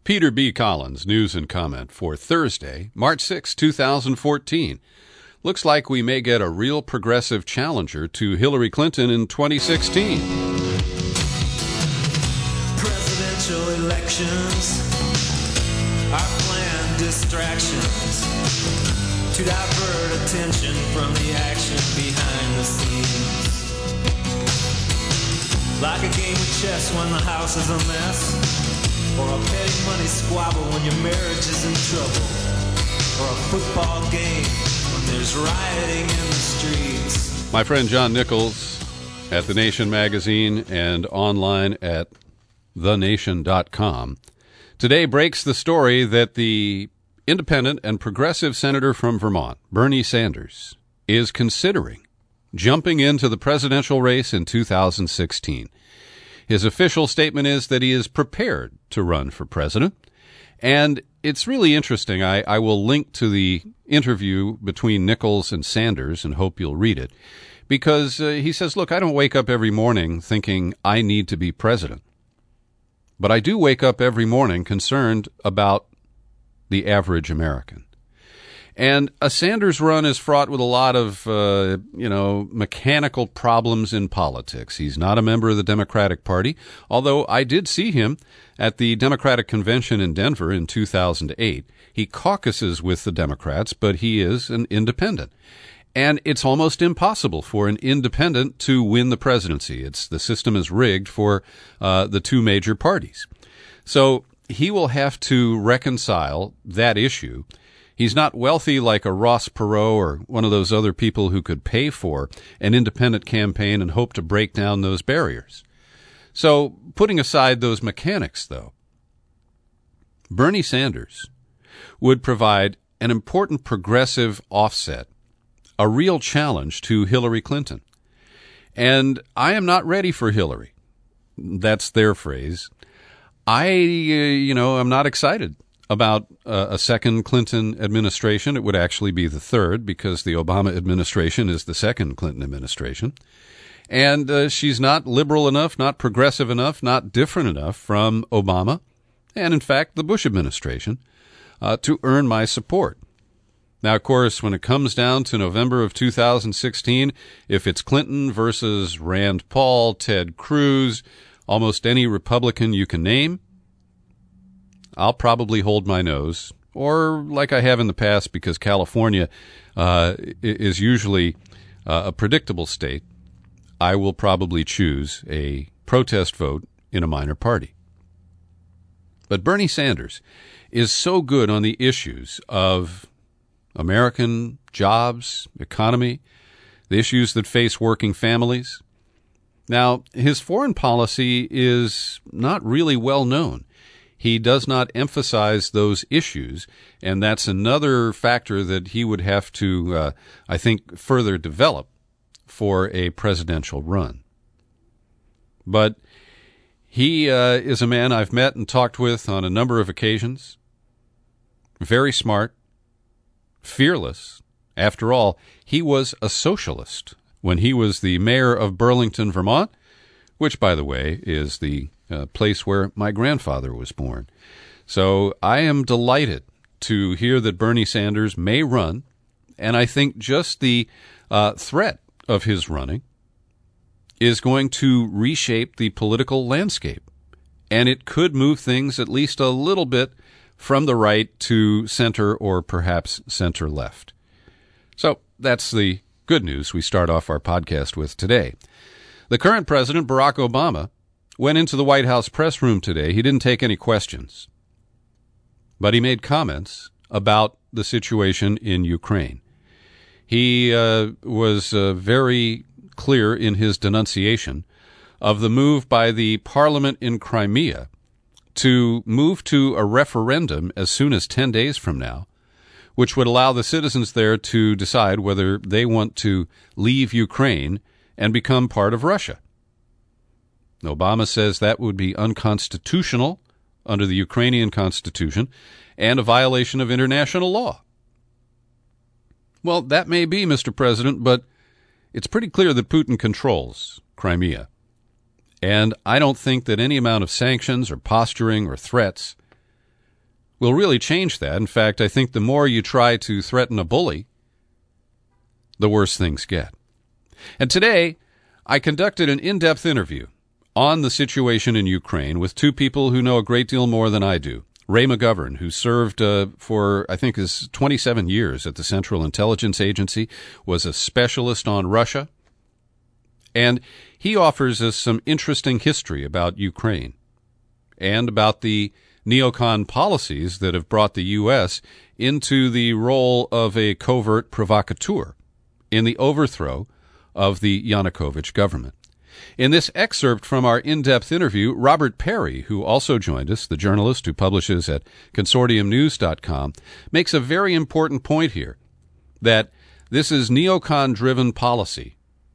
Peter B. Collins, news and comment for Thursday, March 6, 2014. Looks like we may get a real progressive challenger to Hillary Clinton in 2016. Presidential elections are planned distractions to divert attention from the action behind the scenes. Like a game of chess when the house is a mess, or a petty money squabble when your marriage is in trouble, or a football game when there's rioting in the streets. My friend John Nichols at The Nation magazine and online at thenation.com today breaks the story that the independent and progressive senator from Vermont, Bernie Sanders, is considering jumping into the presidential race in 2016. His official statement is that he is prepared to run for president. And it's really interesting. I will link to the interview between Nichols and Sanders and hope you'll read it. Because he says, look, I don't wake up every morning thinking I need to be president. But I do wake up every morning concerned about the average American. And a Sanders run is fraught with a lot of, mechanical problems in politics. He's not a member of the Democratic Party, although I did see him at the Democratic Convention in Denver in 2008. He caucuses with the Democrats, but he is an independent. And it's almost impossible for an independent to win the presidency. The system is rigged for the two major parties. So he will have to reconcile that issue. He's not wealthy like a Ross Perot or one of those other people who could pay for an independent campaign and hope to break down those barriers. So, putting aside those mechanics, though, Bernie Sanders would provide an important progressive offset, a real challenge to Hillary Clinton. And I am not ready for Hillary. That's their phrase. I'm not excited about a second Clinton administration. It would actually be the third because the Obama administration is the second Clinton administration. And she's not liberal enough, not progressive enough, not different enough from Obama and, in fact, the Bush administration to earn my support. Now, of course, when it comes down to November of 2016, if it's Clinton versus Rand Paul, Ted Cruz, almost any Republican you can name, I'll probably hold my nose, or like I have in the past, because California is usually a predictable state, I will probably choose a protest vote in a minor party. But Bernie Sanders is so good on the issues of American jobs, economy, the issues that face working families. Now, his foreign policy is not really well known. He does not emphasize those issues, and that's another factor that he would have to, I think, further develop for a presidential run. But he is a man I've met and talked with on a number of occasions. Very smart, fearless. After all, he was a socialist when he was the mayor of Burlington, Vermont, which, by the way, is the place where my grandfather was born. So I am delighted to hear that Bernie Sanders may run, and I think just the threat of his running is going to reshape the political landscape, and it could move things at least a little bit from the right to center or perhaps center-left. So that's the good news we start off our podcast with today. The current president, Barack Obama, went into the White House press room today. He didn't take any questions, but he made comments about the situation in Ukraine. He was very clear in his denunciation of the move by the parliament in Crimea to move to a referendum as soon as 10 days from now, which would allow the citizens there to decide whether they want to leave Ukraine and become part of Russia. Obama says that would be unconstitutional under the Ukrainian constitution and a violation of international law. Well, that may be, Mr. President, but it's pretty clear that Putin controls Crimea. And I don't think that any amount of sanctions or posturing or threats will really change that. In fact, I think the more you try to threaten a bully, the worse things get. And today, I conducted an in-depth interview on the situation in Ukraine with two people who know a great deal more than I do. Ray McGovern, who served for, I think, his 27 years at the Central Intelligence Agency, was a specialist on Russia. And he offers us some interesting history about Ukraine and about the neocon policies that have brought the U.S. into the role of a covert provocateur in the overthrow of the Yanukovych government. In this excerpt from our in-depth interview, Robert Parry, who also joined us, the journalist who publishes at consortiumnews.com, makes a very important point here, that this is neocon-driven policy,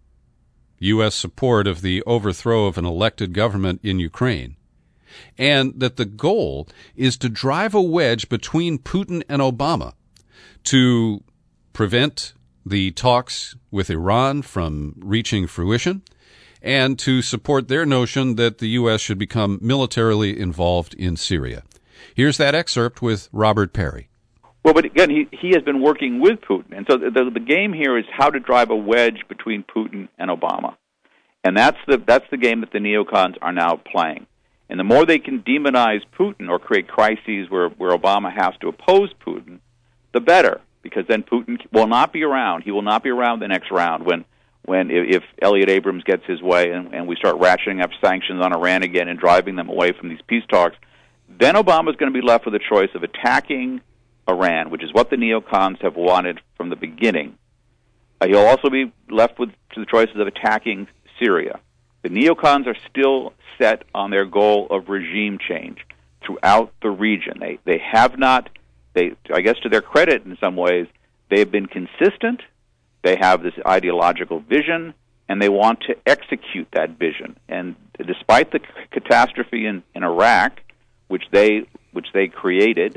U.S. support of the overthrow of an elected government in Ukraine, and that the goal is to drive a wedge between Putin and Obama to prevent the talks with Iran from reaching fruition, and to support their notion that the U.S. should become militarily involved in Syria. Here's that excerpt with Robert Parry. Well, but again, he has been working with Putin. And so the game here is how to drive a wedge between Putin and Obama. And that's the game that the neocons are now playing. And the more they can demonize Putin or create crises where Obama has to oppose Putin, the better, because then Putin will not be around. He will not be around the next round if Elliot Abrams gets his way and we start ratcheting up sanctions on Iran again and driving them away from these peace talks. Then Obama's going to be left with a choice of attacking Iran, which is what the neocons have wanted from the beginning. He'll also be left with the choices of attacking Syria. The neocons are still set on their goal of regime change throughout the region. They have not, I guess to their credit in some ways, they've been consistent. They have this ideological vision, and they want to execute that vision. And despite the catastrophe in Iraq, which they created,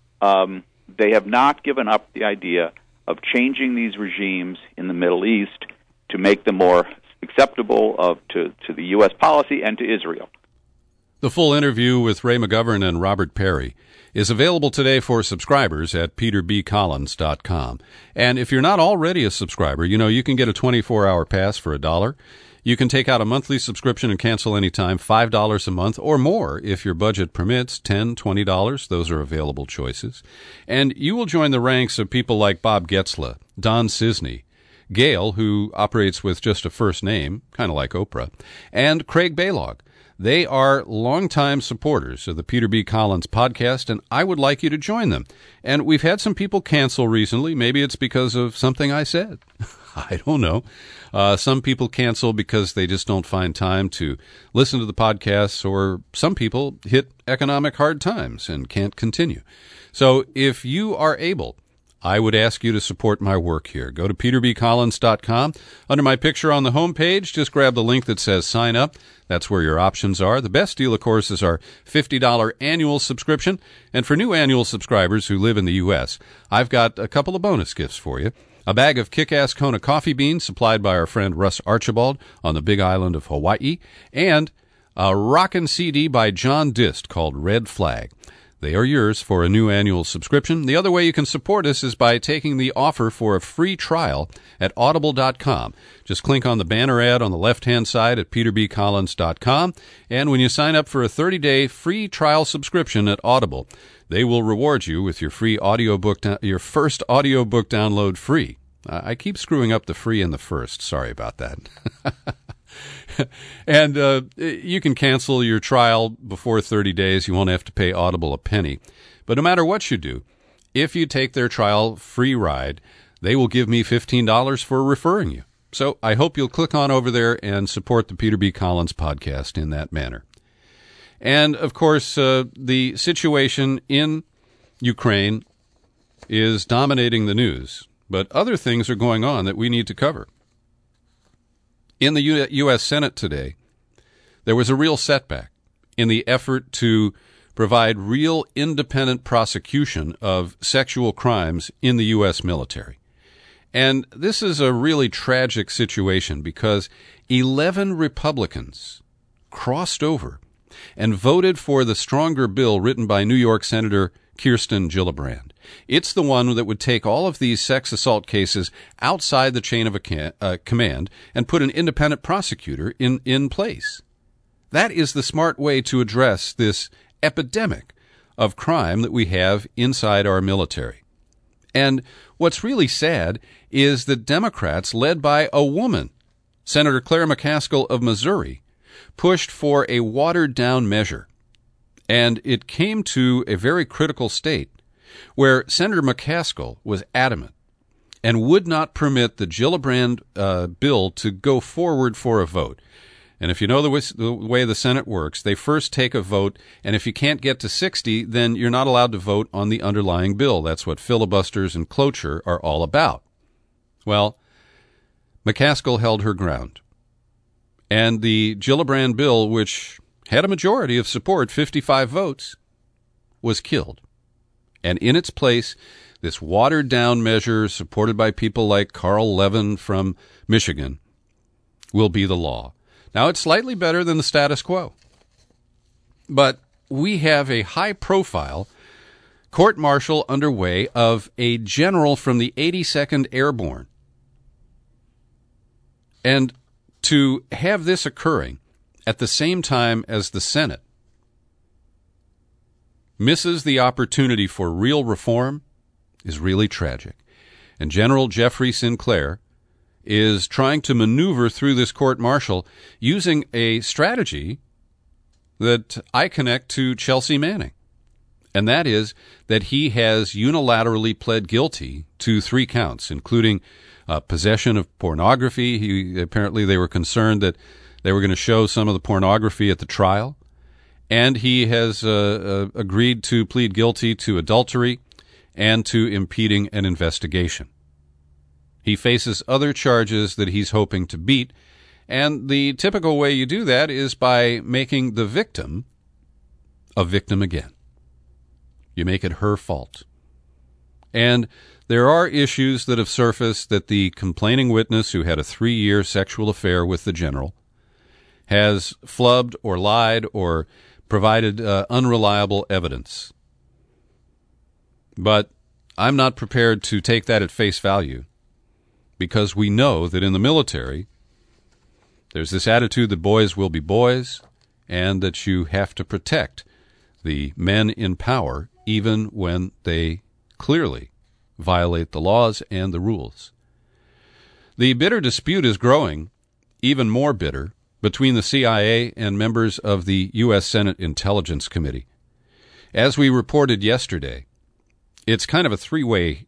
they have not given up the idea of changing these regimes in the Middle East to make them more acceptable to the U.S. policy and to Israel. The full interview with Ray McGovern and Robert Parry is available today for subscribers at peterbcollins.com. And if you're not already a subscriber, you can get a 24-hour pass for $1. You can take out a monthly subscription and cancel anytime, $5 a month or more if your budget permits, $10, $20. Those are available choices. And you will join the ranks of people like Bob Getzla, Don Cisney, Gail, who operates with just a first name, kind of like Oprah, and Craig Baylog. They are longtime supporters of the Peter B. Collins podcast, and I would like you to join them. And we've had some people cancel recently. Maybe it's because of something I said. I don't know. Some people cancel because they just don't find time to listen to the podcasts, or some people hit economic hard times and can't continue. So if you are able, I would ask you to support my work here. Go to peterbcollins.com. Under my picture on the homepage, just grab the link that says sign up. That's where your options are. The best deal, of course, is our $50 annual subscription. And for new annual subscribers who live in the U.S., I've got a couple of bonus gifts for you. A bag of Kick-Ass Kona coffee beans supplied by our friend Russ Archibald on the big island of Hawaii, and a rockin' CD by John Dist called Red Flag. They are yours for a new annual subscription. The other way you can support us is by taking the offer for a free trial at audible.com. Just click on the banner ad on the left-hand side at peterbcollins.com, and when you sign up for a 30-day free trial subscription at Audible, they will reward you with your free your first audiobook download free. I keep screwing up the free and the first. Sorry about that. And you can cancel your trial before 30 days. You won't have to pay Audible a penny. But no matter what you do, if you take their trial free ride, they will give me $15 for referring you. So I hope you'll click on over there and support the Peter B. Collins podcast in that manner. And, of course, the situation in Ukraine is dominating the news, but other things are going on that we need to cover. In the U.S. Senate today, there was a real setback in the effort to provide real independent prosecution of sexual crimes in the U.S. military. And this is a really tragic situation because 11 Republicans crossed over and voted for the stronger bill written by New York Senator Kirsten Gillibrand. It's the one that would take all of these sex assault cases outside the chain of command and put an independent prosecutor in place. That is the smart way to address this epidemic of crime that we have inside our military. And what's really sad is that Democrats, led by a woman, Senator Claire McCaskill of Missouri, pushed for a watered-down measure. And it came to a very critical state where Senator McCaskill was adamant and would not permit the Gillibrand bill to go forward for a vote. And if you know the way the Senate works, they first take a vote, and if you can't get to 60, then you're not allowed to vote on the underlying bill. That's what filibusters and cloture are all about. Well, McCaskill held her ground. And the Gillibrand bill, which had a majority of support, 55 votes, was killed. And in its place, this watered-down measure supported by people like Carl Levin from Michigan will be the law. Now, it's slightly better than the status quo. But we have a high-profile court-martial underway of a general from the 82nd Airborne. And to have this occurring at the same time as the Senate misses the opportunity for real reform is really tragic. And General Jeffrey Sinclair is trying to maneuver through this court-martial using a strategy that I connect to Chelsea Manning. And that is that he has unilaterally pled guilty to 3 counts, including possession of pornography. Apparently they were concerned that they were going to show some of the pornography at the trial. And he has agreed to plead guilty to adultery and to impeding an investigation. He faces other charges that he's hoping to beat, and the typical way you do that is by making the victim a victim again. You make it her fault. And there are issues that have surfaced that the complaining witness who had a 3-year sexual affair with the general has flubbed or lied or provided unreliable evidence. But I'm not prepared to take that at face value, because we know that in the military, there's this attitude that boys will be boys and that you have to protect the men in power even when they clearly violate the laws and the rules. The bitter dispute is growing, even more bitter, between the CIA and members of the U.S. Senate Intelligence Committee. As we reported yesterday, it's kind of a 3-way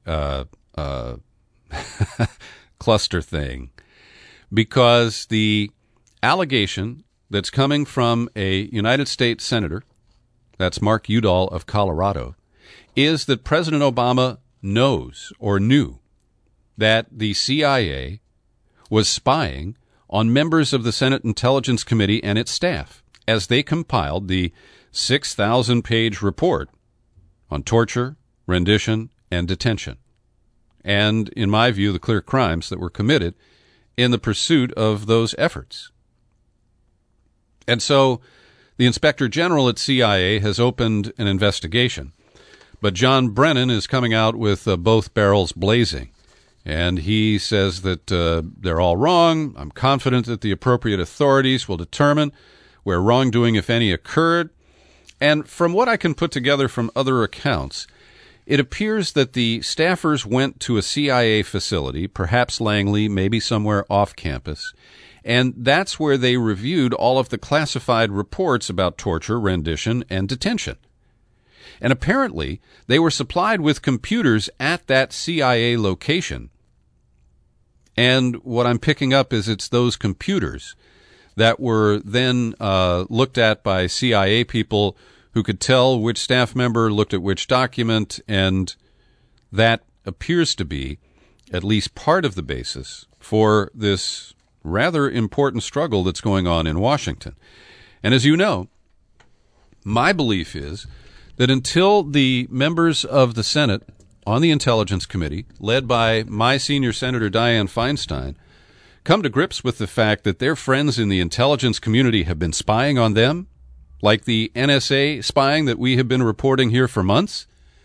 cluster thing, because the allegation that's coming from a United States Senator, that's Mark Udall of Colorado, is that President Obama knows or knew that the CIA was spying on members of the Senate Intelligence Committee and its staff as they compiled the 6,000-page report on torture, rendition, and detention, and, in my view, the clear crimes that were committed in the pursuit of those efforts. And so the Inspector General at CIA has opened an investigation, but John Brennan is coming out with both barrels blazing, and he says that they're all wrong. I'm confident that the appropriate authorities will determine where wrongdoing, if any, occurred. And from what I can put together from other accounts, it appears that the staffers went to a CIA facility, perhaps Langley, maybe somewhere off campus, and that's where they reviewed all of the classified reports about torture, rendition, and detention. And apparently, they were supplied with computers at that CIA location. And what I'm picking up is it's those computers that were then looked at by CIA people who could tell which staff member looked at which document, and that appears to be at least part of the basis for this rather important struggle that's going on in Washington. And as you know, my belief is that until the members of the Senate on the Intelligence Committee, led by my senior Senator Dianne Feinstein, come to grips with the fact that their friends in the intelligence community have been spying on them, like the NSA spying that we have been reporting here for months,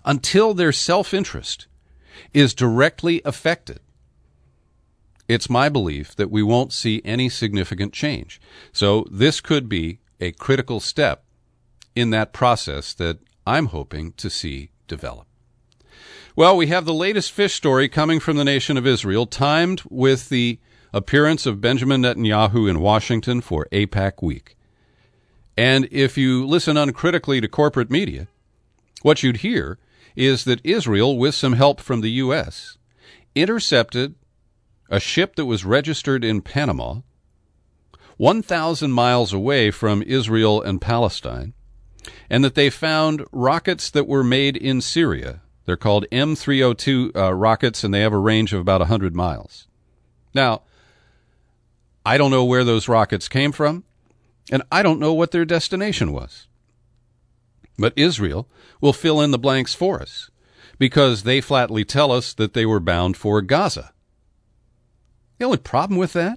until their self-interest is directly affected, it's my belief that we won't see any significant change. So this could be a critical step in that process that I'm hoping to see develop. Well, we have the latest fish story coming from the nation of Israel, timed with the appearance of Benjamin Netanyahu in Washington for AIPAC Week. And if you listen uncritically to corporate media, what you'd hear is that Israel, with some help from the U.S., intercepted a ship that was registered in Panama, 1,000 miles away from Israel and Palestine, and that they found rockets that were made in Syria. They're called M302 rockets, and they have a range of about 100 miles. Now, I don't know where those rockets came from, and I don't know what their destination was. But Israel will fill in the blanks for us, because they flatly tell us that they were bound for Gaza. The only problem with that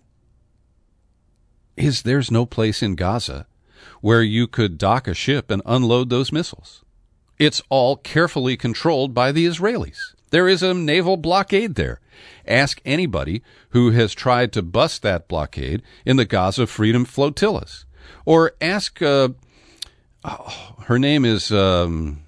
is there's no place in Gaza where you could dock a ship and unload those missiles. It's all carefully controlled by the Israelis. There is a naval blockade there. Ask anybody who has tried to bust that blockade in the Gaza Freedom Flotillas. Or ask, her name is, oh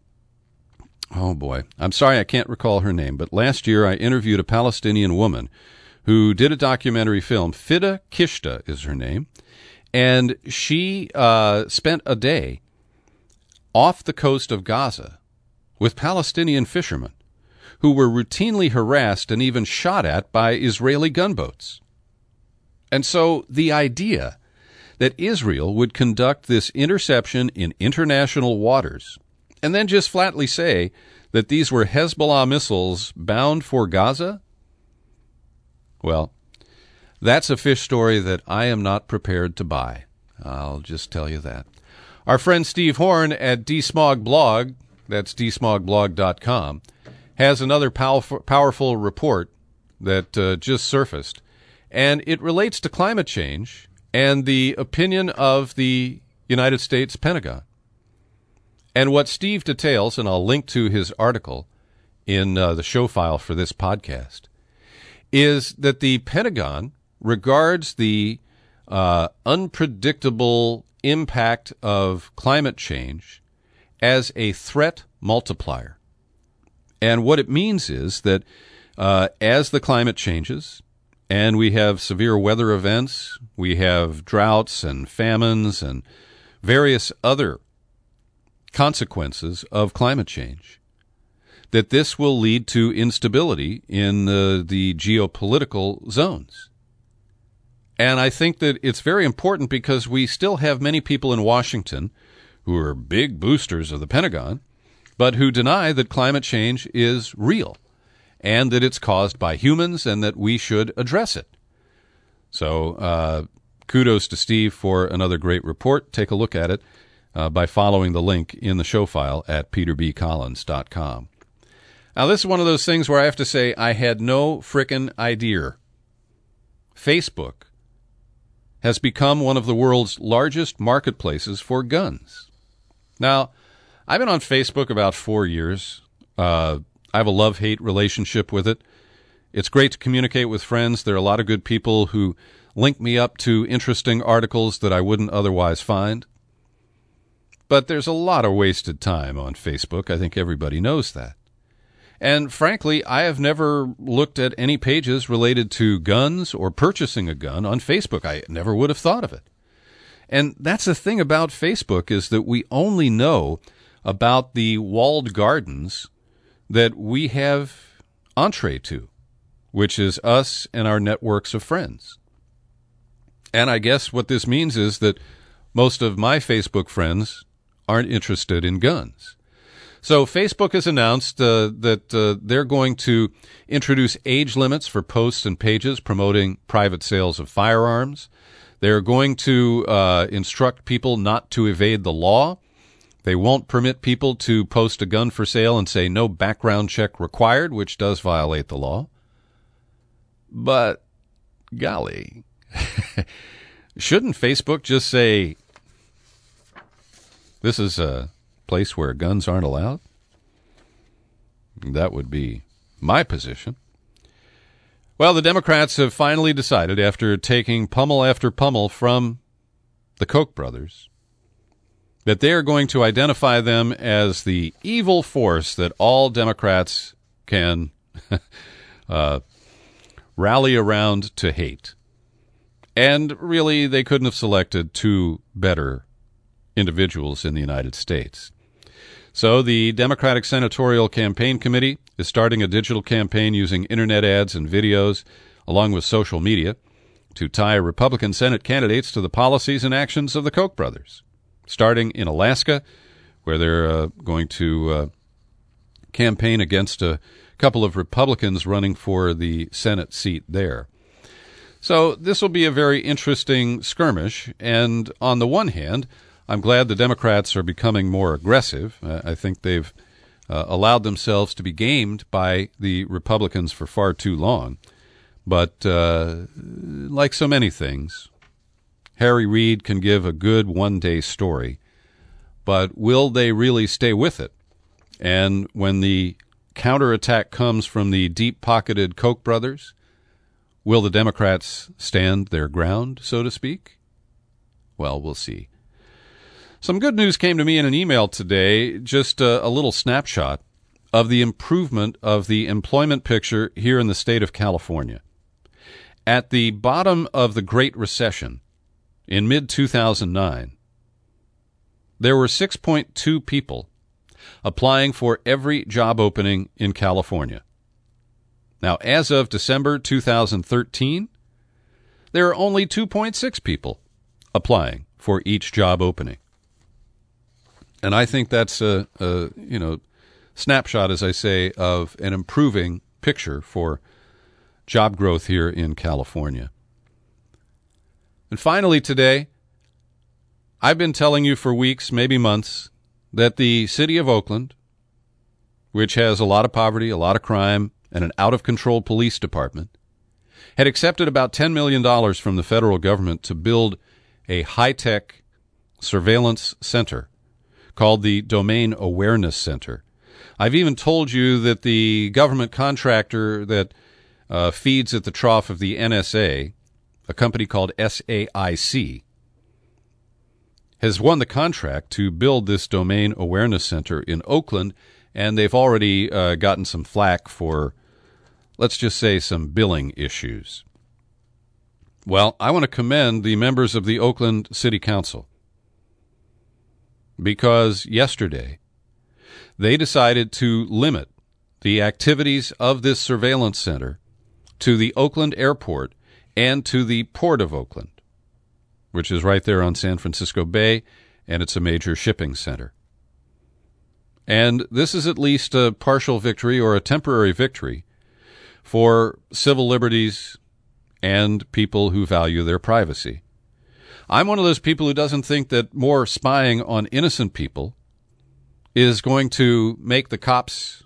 boy, I'm sorry I can't recall her name, but last year I interviewed a Palestinian woman who did a documentary film. Fida Kishta is her name, and she spent a day off the coast of Gaza with Palestinian fishermen who were routinely harassed and even shot at by Israeli gunboats. And so the idea that Israel would conduct this interception in international waters and then just flatly say that these were Hezbollah missiles bound for Gaza, well, that's a fish story that I am not prepared to buy. I'll just tell you that. Our friend Steve Horn at DSmog Blog, that's dsmogblog.com, has another powerful report that just surfaced, and it relates to climate change and the opinion of the United States Pentagon. And what Steve details, and I'll link to his article in the show file for this podcast, is that the Pentagon regards the unpredictable impact of climate change as a threat multiplier. And what it means is that as the climate changes and we have severe weather events, we have droughts and famines and various other consequences of climate change, that this will lead to instability in the geopolitical zones. And I think that it's very important because we still have many people in Washington who are big boosters of the Pentagon, but who deny that climate change is real and that it's caused by humans and that we should address it. So kudos to Steve for another great report. Take a look at it by following the link in the show file at peterbcollins.com. Now, this is one of those things where I have to say I had no frickin' idea. Facebook has become one of the world's largest marketplaces for guns. Now, I've been on Facebook about 4 years. I have a love-hate relationship with it. It's great to communicate with friends. There are a lot of good people who link me up to interesting articles that I wouldn't otherwise find. But there's a lot of wasted time on Facebook. I think everybody knows that. And frankly, I have never looked at any pages related to guns or purchasing a gun on Facebook. I never would have thought of it. And that's the thing about Facebook, is that we only know about the walled gardens that we have entree to, which is us and our networks of friends. And I guess what this means is that most of my Facebook friends aren't interested in guns. So Facebook has announced that they're going to introduce age limits for posts and pages promoting private sales of firearms. They're going to instruct people not to evade the law. They won't permit people to post a gun for sale and say no background check required, which does violate the law. But, golly, shouldn't Facebook just say, this is a place where guns aren't allowed? That would be my position. Well, the Democrats have finally decided, after taking pummel after pummel from the Koch brothers, that they are going to identify them as the evil force that all Democrats can rally around to hate. And really, they couldn't have selected two better individuals in the United States. So the Democratic Senatorial Campaign Committee is starting a digital campaign using internet ads and videos, along with social media, to tie Republican Senate candidates to the policies and actions of the Koch brothers, starting in Alaska, where they're going to campaign against a couple of Republicans running for the Senate seat there. So this will be a very interesting skirmish, and on the one hand, I'm glad the Democrats are becoming more aggressive. I think they've allowed themselves to be gamed by the Republicans for far too long. But like so many things, Harry Reid can give a good one-day story, but will they really stay with it? And when the counterattack comes from the deep-pocketed Koch brothers, will the Democrats stand their ground, so to speak? Well, we'll see. Some good news came to me in an email today, just a little snapshot of the improvement of the employment picture here in the state of California. At the bottom of the Great Recession in mid-2009, there were 6.2 people applying for every job opening in California. Now, as of December 2013, there are only 2.6 people applying for each job opening. And I think that's a snapshot, as I say, of an improving picture for job growth here in California. And finally today, I've been telling you for weeks, maybe months, that the city of Oakland, which has a lot of poverty, a lot of crime, and an out-of-control police department, had accepted about $10 million from the federal government to build a high-tech surveillance center called the Domain Awareness Center. I've even told you that the government contractor that feeds at the trough of the NSA, a company called SAIC, has won the contract to build this Domain Awareness Center in Oakland, and they've already gotten some flack for, let's just say, some billing issues. Well, I want to commend the members of the Oakland City Council, because yesterday they decided to limit the activities of this surveillance center to the Oakland Airport and to the Port of Oakland, which is right there on San Francisco Bay, and it's a major shipping center. And this is at least a partial victory or a temporary victory for civil liberties and people who value their privacy. I'm one of those people who doesn't think that more spying on innocent people is going to make the cops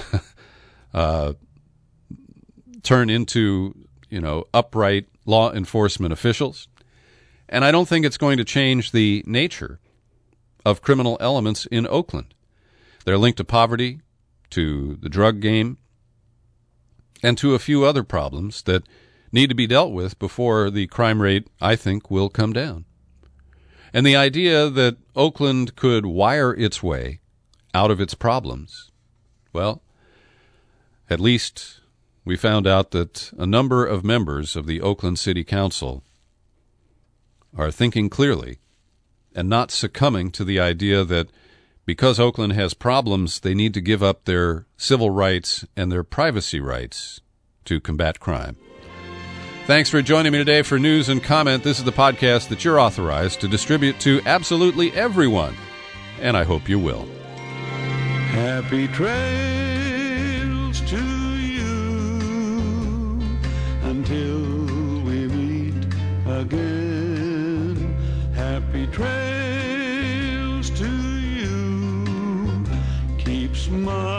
turn into, upright law enforcement officials. And I don't think it's going to change the nature of criminal elements in Oakland. They're linked to poverty, to the drug game, and to a few other problems that need to be dealt with before the crime rate, I think, will come down. And the idea that Oakland could wire its way out of its problems, well, at least we found out that a number of members of the Oakland City Council are thinking clearly and not succumbing to the idea that because Oakland has problems, they need to give up their civil rights and their privacy rights to combat crime. Thanks for joining me today for News and Comment. This is the podcast that you're authorized to distribute to absolutely everyone, and I hope you will. Happy trails to you until we meet again. Happy trails to you. Keep smiling.